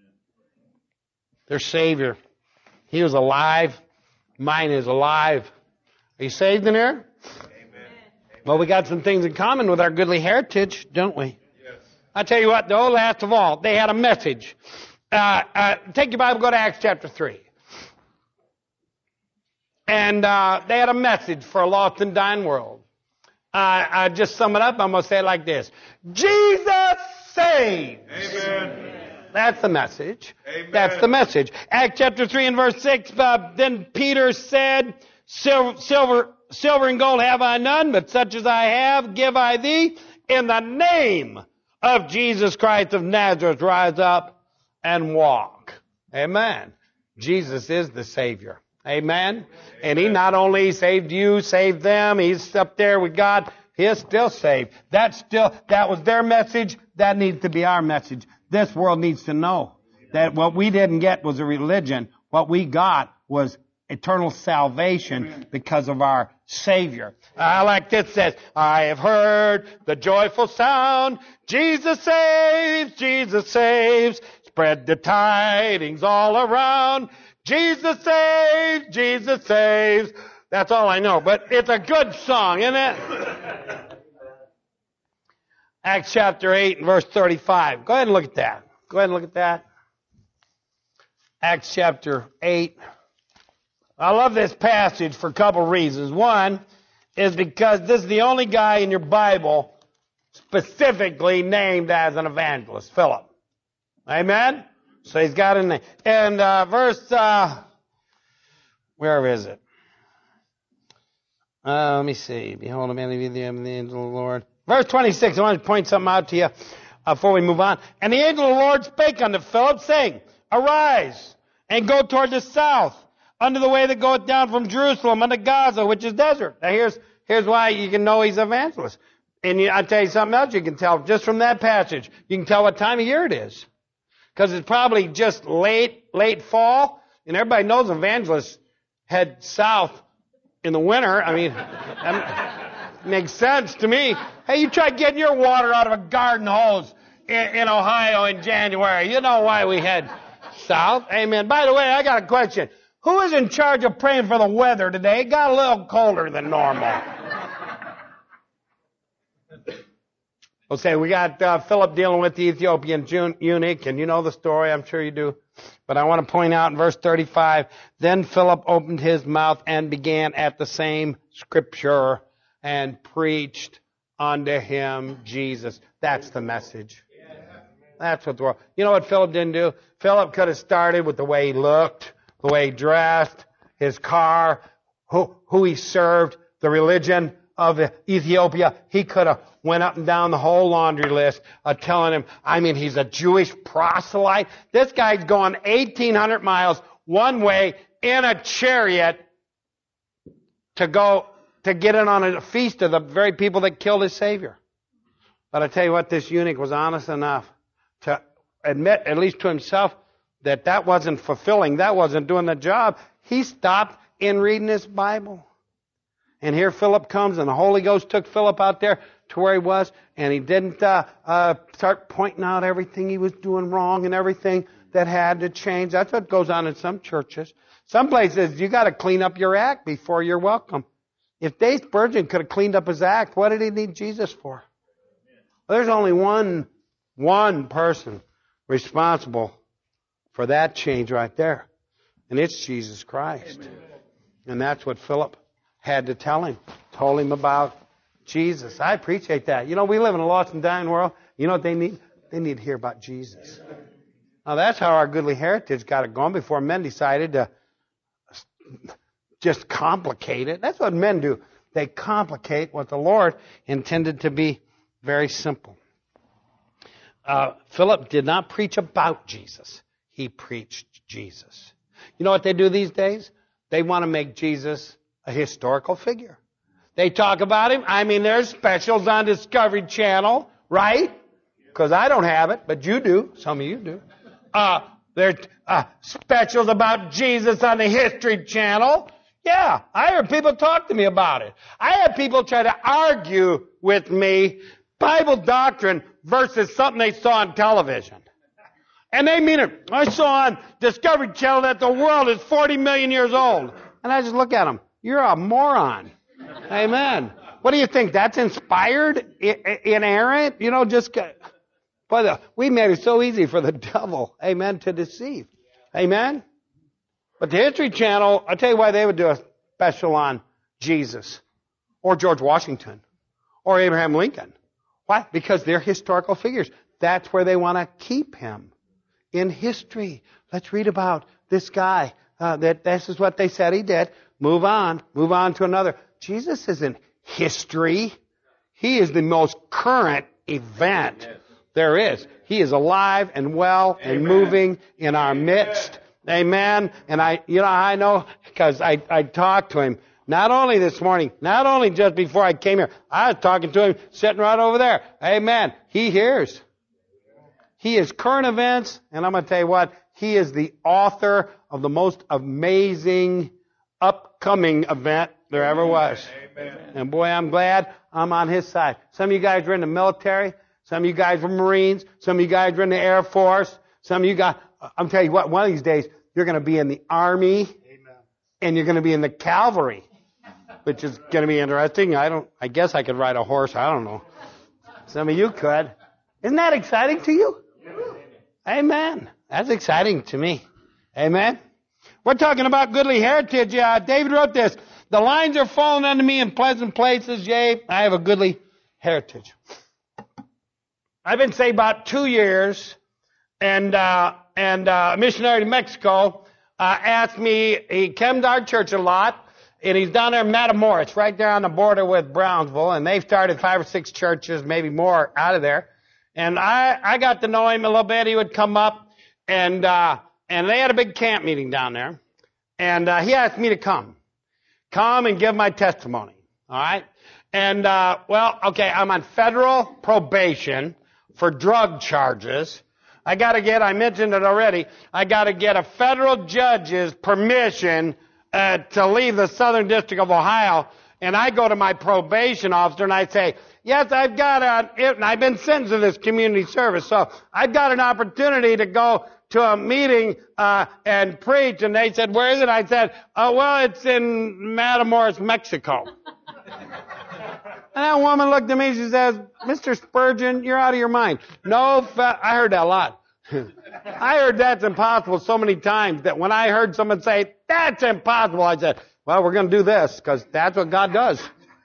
Their Savior. He was alive. Mine is alive. Are you saved in here? Amen. Well, we got some things in common with our goodly heritage, don't we? Yes. I tell you what, though, last of all, they had a message. Uh, uh, take your Bible, go to Acts chapter three. And uh, they had a message for a lost and dying world. Uh, I just sum it up. I'm going to say it like this. Jesus saves. Amen. That's the message. Amen. That's the message. Acts chapter three and verse six. Uh, then Peter said, silver, silver, silver and gold have I none, but such as I have give I thee. In the name of Jesus Christ of Nazareth, rise up and walk. Amen. Jesus is the Savior. Amen. Amen. And He not only saved you, saved them. He's up there with God. He is still saved. That's still, that was their message. That needs to be our message. This world needs to know that what we didn't get was a religion. What we got was eternal salvation because of our Savior. I like this says, I have heard the joyful sound. Jesus saves, Jesus saves. Spread the tidings all around. Jesus saves, Jesus saves. That's all I know, but it's a good song, isn't it? Acts chapter eight and verse thirty-five. Go ahead and look at that. Go ahead and look at that. Acts chapter eight. I love this passage for a couple reasons. One is because this is the only guy in your Bible specifically named as an evangelist, Philip. Amen? So he's got a name. And uh, verse, uh, where is it? Uh, let me see. Behold, a man of the angel of the Lord. Verse twenty-six, I want to point something out to you uh, before we move on. And the angel of the Lord spake unto Philip, saying, Arise, and go toward the south, unto the way that goeth down from Jerusalem unto Gaza, which is desert. Now here's here's why you can know he's an evangelist. And you, I'll tell you something else you can tell just from that passage. You can tell what time of year it is. Because it's probably just late, late fall. And everybody knows evangelists head south in the winter. I mean, that makes sense to me. Hey, you try getting your water out of a garden hose in, in Ohio in January. You know why we head south. Amen. By the way, I got a question. Who is in charge of praying for the weather today? It got a little colder than normal. Okay, we got uh, Philip dealing with the Ethiopian eunuch, and you know the story, I'm sure you do. But I want to point out in verse thirty-five, then Philip opened his mouth and began at the same scripture and preached unto him Jesus. That's the message. That's what the world. You know what Philip didn't do? Philip could have started with the way he looked, the way he dressed, his car, who, who he served, the religion of Ethiopia, he could have went up and down the whole laundry list of telling him, I mean, he's a Jewish proselyte. This guy's going eighteen hundred miles one way in a chariot to go to get in on a feast of the very people that killed his Savior. But I tell you what, this eunuch was honest enough to admit, at least to himself, that that wasn't fulfilling, that wasn't doing the job. He stopped in reading his Bible. And here Philip comes, and the Holy Ghost took Philip out there to where he was, and he didn't uh, uh, start pointing out everything he was doing wrong and everything that had to change. That's what goes on in some churches. Some places, you got to clean up your act before you're welcome. If Dave Spurgeon could have cleaned up his act, what did he need Jesus for? Well, there's only one, one person responsible for that change right there. And it's Jesus Christ. Amen. And that's what Philip had to tell him. Told him about Jesus. I appreciate that. You know, we live in a lost and dying world. You know what they need? They need to hear about Jesus. Now that's how our goodly heritage got it going before men decided to just complicate it. That's what men do. They complicate what the Lord intended to be very simple. Uh, Philip did not preach about Jesus. He preached Jesus. You know what they do these days? They want to make Jesus a historical figure. They talk about him. I mean, there's specials on Discovery Channel, right? Because I don't have it, but you do. Some of you do. Uh, there's uh, specials about Jesus on the History Channel. Yeah, I heard people talk to me about it. I had people try to argue with me Bible doctrine versus something they saw on television. And they mean it. I saw on Discovery Channel that the world is forty million years old. And I just look at them. You're a moron. Amen. What do you think? That's inspired? Inerrant? You know, just... But we made it so easy for the devil, amen, to deceive. Amen? But the History Channel, I'll tell you why they would do a special on Jesus or George Washington or Abraham Lincoln. Why? Because they're historical figures. That's where they want to keep him. In history. Let's read about this guy. Uh, that this is what they said he did. Move on. Move on to another. Jesus isn't history. He is the most current event there is. He is alive and well and Amen. Moving in our midst. Amen. And I, you know, I know because I, I talked to him not only this morning, not only just before I came here. I was talking to him sitting right over there. Amen. He hears. He is current events, and I'm going to tell you what, he is the author of the most amazing upcoming event there ever was. Amen. And boy, I'm glad I'm on his side. Some of you guys were in the military. Some of you guys were Marines. Some of you guys were in the Air Force. Some of you guys, I'm telling you what, one of these days, you're going to be in the Army. Amen. And you're going to be in the Cavalry, which is going to be interesting. I don't, I guess I could ride a horse. I don't know. Some of you could. Isn't that exciting to you? Amen. That's exciting to me. Amen. We're talking about goodly heritage. Uh, David wrote this. The lines are falling unto me in pleasant places. Yea, I have a goodly heritage. I've been saved about two years, and uh, and uh, a missionary to Mexico uh, asked me. He came to our church a lot, and he's down there in Matamoros, right there on the border with Brownsville, and they've started five or six churches, maybe more, out of there. And I, I got to know him a little bit. He would come up, and uh, and they had a big camp meeting down there. And uh, he asked me to come. Come and give my testimony. All right? And, uh, well, okay, I'm on federal probation for drug charges. I got to get, I mentioned it already, I got to get a federal judge's permission uh, to leave the Southern District of Ohio. And I go to my probation officer and I say, yes, I've got a, and I've been sentenced to this community service, so I've got an opportunity to go to a meeting uh and preach. And they said, where is it? I said, oh, well, it's in Matamoros, Mexico. And that woman looked at me, she says, Mister Spurgeon, you're out of your mind. No, fa- I heard that a lot. I heard that's impossible so many times that when I heard someone say, that's impossible, I said, well, we're going to do this because that's what God does.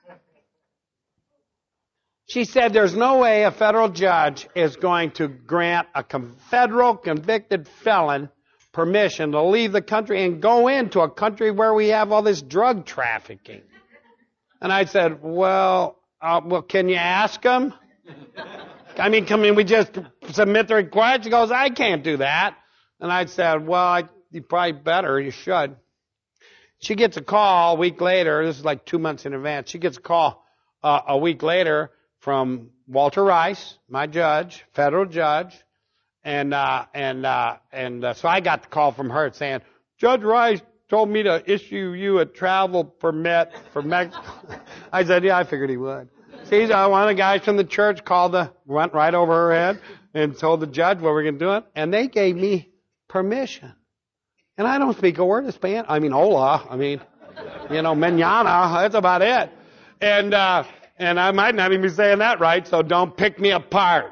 She said there's no way a federal judge is going to grant a federal convicted felon permission to leave the country and go into a country where we have all this drug trafficking. And I said, well, uh, well, can you ask them? I mean, come in, we just submit the request. She goes, I can't do that. And I said, well, I, you probably better. You should. She gets a call a week later. This is like two months in advance. She gets a call uh, a week later from Walter Rice, my judge, federal judge. And, uh, and, uh, and uh, so I got the call from her saying, Judge Rice told me to issue you a travel permit for Mexico. I said, yeah, I figured he would. See, uh, one of the guys from the church called the, went right over her head and told the judge what we're going to do it. And they gave me permission. And I don't speak a word of Spanish. I mean, hola. I mean, you know, mañana. That's about it. And, uh, and I might not even be saying that right, so don't pick me apart.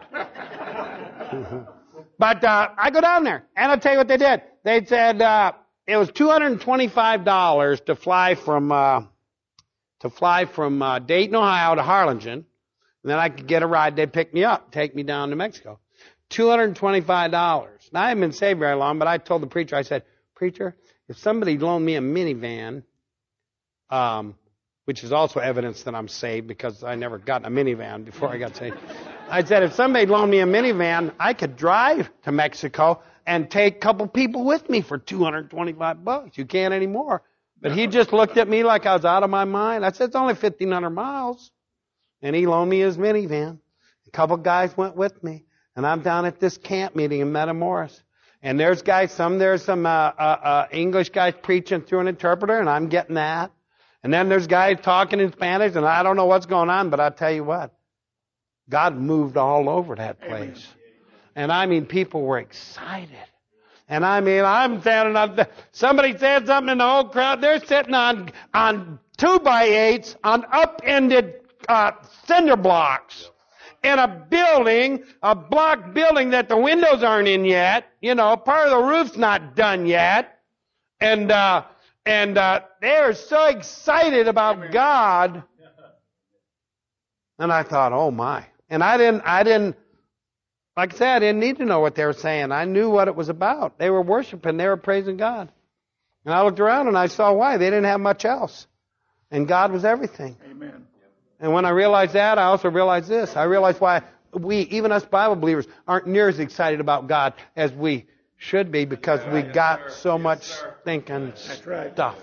But, uh, I go down there and I'll tell you what they did. They said, uh, it was two hundred twenty-five dollars to fly from, uh, to fly from uh, Dayton, Ohio to Harlingen, and then I could get a ride. They'd pick me up, take me down to Mexico. two hundred twenty-five dollars. Now, I haven't been saved very long, but I told the preacher, I said, Preacher, if somebody loaned me a minivan, um, which is also evidence that I'm saved because I never got a minivan before I got saved. I said, if somebody loaned me a minivan, I could drive to Mexico and take a couple people with me for two hundred twenty-five bucks. You can't anymore. But he just looked at me like I was out of my mind. I said, it's only fifteen hundred miles. And he loaned me his minivan. A couple guys went with me. And I'm down at this camp meeting in Matamoros. And there's guys, some, there's some, uh, uh, uh, English guys preaching through an interpreter, and I'm getting that. And then there's guys talking in Spanish, and I don't know what's going on, but I'll tell you what. God moved all over that place. And I mean, people were excited. And I mean, I'm standing up there. Somebody said something in the whole crowd. They're sitting on, on two by eights on upended, uh, cinder blocks in a building, a block building that the windows aren't in yet. You know, part of the roof's not done yet. And, uh, and, uh, they're so excited about God. And I thought, oh my. And I didn't, I didn't, like I said, I didn't need to know what they were saying. I knew what it was about. They were worshiping. They were praising God. And I looked around and I saw why. They didn't have much else. And God was everything. Amen. And when I realized that, I also realized this. I realized why we, even us Bible believers, aren't near as excited about God as we should be because we got so much thinking stuff.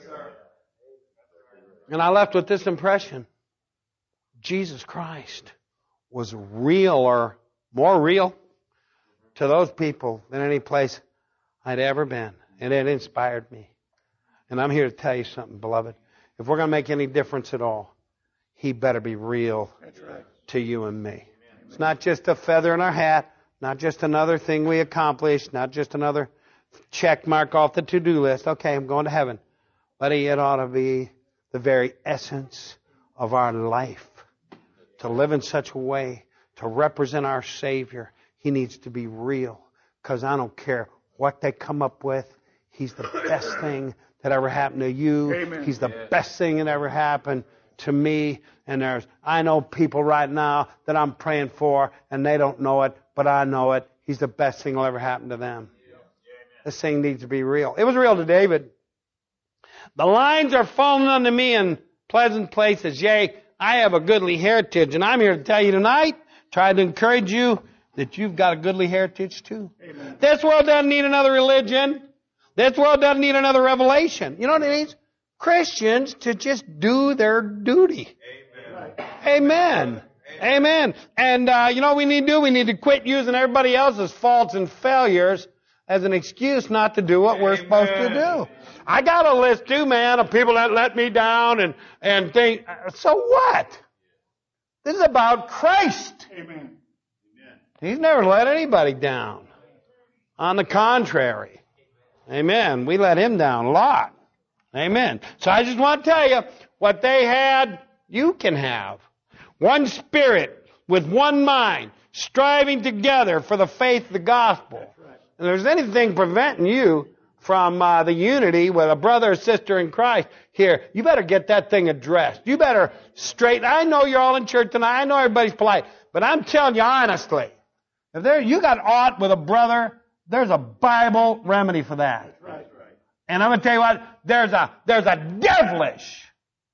And I left with this impression. Jesus Christ was realer, more real to those people than any place I'd ever been. And it inspired me. And I'm here to tell you something, beloved. If we're going to make any difference at all, He better be real right. to you and me. Amen. It's not just a feather in our hat, not just another thing we accomplished, not just another check mark off the to-do list. Okay, I'm going to heaven. But it ought to be the very essence of our life. To live in such a way, to represent our Savior, He needs to be real. Because I don't care what they come up with. He's the best thing that ever happened to you. Amen. He's the Yeah. best thing that ever happened to me. And there's, I know people right now that I'm praying for, and they don't know it, but I know it. He's the best thing that'll ever happen to them. Yeah. This thing needs to be real. It was real to David. The lines are falling unto me in pleasant places. Yea, I have a goodly heritage, and I'm here to tell you tonight, try to encourage you that you've got a goodly heritage too. Amen. This world doesn't need another religion. This world doesn't need another revelation. You know what it needs? Christians to just do their duty. Amen. Amen. Amen. And, uh, you know what we need to do? We need to quit using everybody else's faults and failures as an excuse not to do what Amen. We're supposed to do. I got a list too, man, of people that let me down and, and think, so what? This is about Christ. Amen. He's never let anybody down. On the contrary. Amen. We let Him down a lot. Amen. So I just want to tell you, what they had, you can have. One spirit with one mind, striving together for the faith of the gospel. And if there's anything preventing you from uh, the unity with a brother or sister in Christ here, you better get that thing addressed. You better straighten. I know you're all in church tonight. I know everybody's polite. But I'm telling you honestly, if there you got aught with a brother, there's a Bible remedy for that. Right. And I'm going to tell you what, there's a, there's a devilish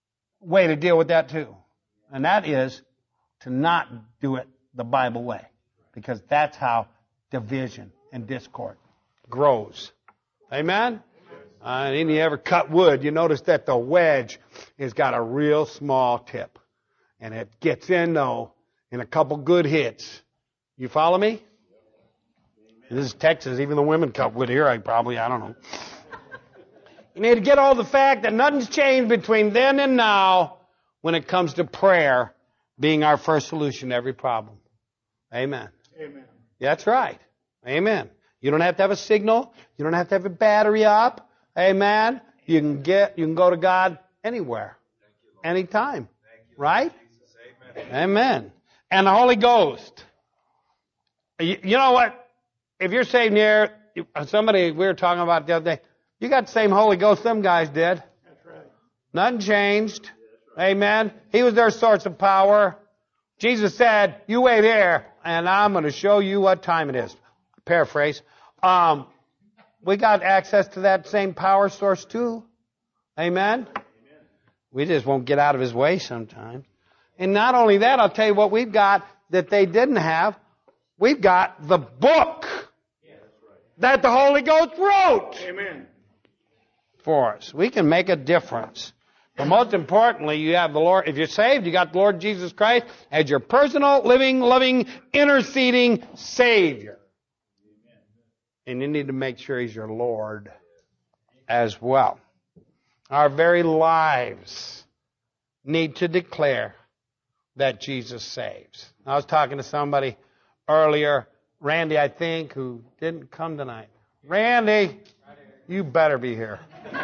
way to deal with that too. And that is to not do it the Bible way. Because that's how division and discord grows. Amen? Uh, and you ever cut wood, you notice that the wedge has got a real small tip. And it gets in, though, in a couple good hits. You follow me? And this is Texas. Even the women cut wood here. I probably, I don't know. You need to get all the fact that nothing's changed between then and now when it comes to prayer being our first solution to every problem. Amen. Amen. That's right. Amen. You don't have to have a signal. You don't have to have a battery up. Amen. You can get, you can go to God anywhere, anytime. Right? Amen. And the Holy Ghost. You, you know what? If you're saved here, somebody we were talking about the other day, you got the same Holy Ghost them guys did. That's right. Nothing changed. Amen. He was their source of power. Jesus said, you wait here, and I'm going to show you what time it is. Paraphrase. Um, we got access to that same power source too. Amen. We just won't get out of His way sometimes. And not only that, I'll tell you what we've got that they didn't have. We've got the book that the Holy Ghost wrote. Amen. For us. We can make a difference. But most importantly, you have the Lord. If you're saved, you got the Lord Jesus Christ as your personal, living, loving, interceding Savior. And you need to make sure He's your Lord as well. Our very lives need to declare that Jesus saves. I was talking to somebody earlier, Randy, I think, who didn't come tonight. Randy, you better be here.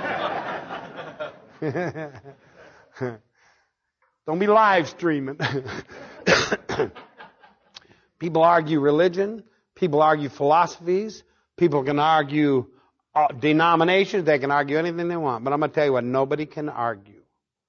Don't be live streaming. People argue religion. People argue philosophies. People can argue uh, denominations. They can argue anything they want. But I'm going to tell you what, nobody can argue.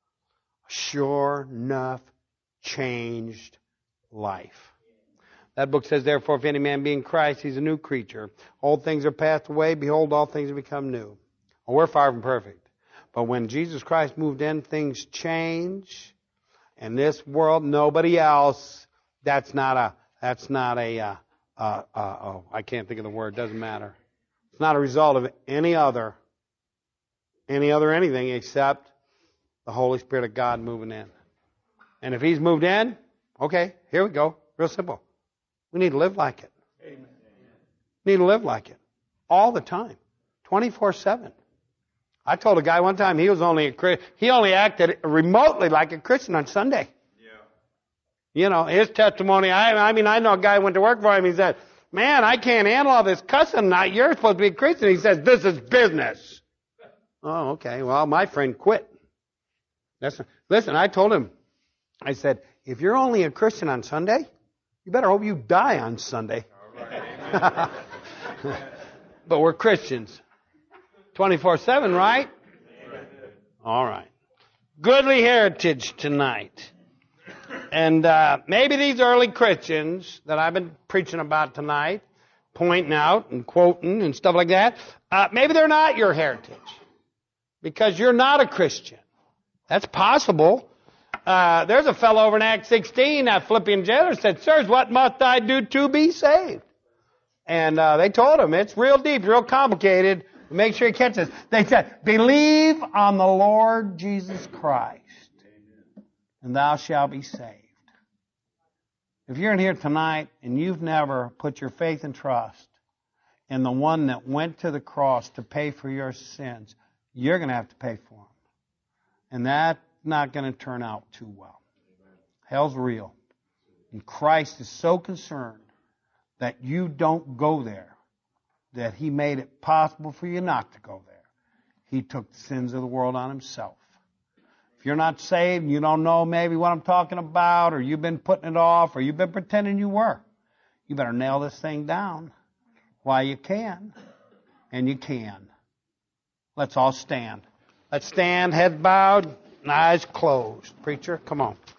Sure enough, changed life. That book says, therefore, if any man be in Christ, he's a new creature. Old things are passed away. Behold, all things have become new. Well, we're far from perfect. But when Jesus Christ moved in, things change. And this world, nobody else, that's not a, that's not a, uh, uh, uh, oh, I can't think of the word, doesn't matter. It's not a result of any other, any other anything except the Holy Spirit of God moving in. And if He's moved in, okay, here we go. Real simple. We need to live like it. Amen. We need to live like it. All the time. twenty-four seven. I told a guy one time he was only a he only acted remotely like a Christian on Sunday. Yeah. You know, his testimony, I, I mean, I know a guy who went to work for him, he said, man, I can't handle all this cussing. Now, you're supposed to be a Christian. He says, this is business. Oh, okay. Well, my friend quit. That's, listen, I told him, I said, if you're only a Christian on Sunday, you better hope you die on Sunday. All right. But we're Christians. twenty-four seven, right? All right. Goodly heritage tonight. And uh, maybe these early Christians that I've been preaching about tonight, pointing out and quoting and stuff like that, uh, maybe they're not your heritage. Because you're not a Christian. That's possible. Uh, there's a fellow over in Acts sixteen, that Philippian jailer said, sirs, what must I do to be saved? And uh, they told him, it's real deep, real complicated. Make sure you catch this. They said, believe on the Lord Jesus Christ, and thou shalt be saved. If you're in here tonight and you've never put your faith and trust in the one that went to the cross to pay for your sins, you're going to have to pay for them. And that's not going to turn out too well. Hell's real. And Christ is so concerned that you don't go there, that He made it possible for you not to go there. He took the sins of the world on Himself. If you're not saved and you don't know maybe what I'm talking about, or you've been putting it off, or you've been pretending you were, you better nail this thing down while you can. And you can. Let's all stand. Let's stand, heads bowed, and eyes closed. Preacher, come on.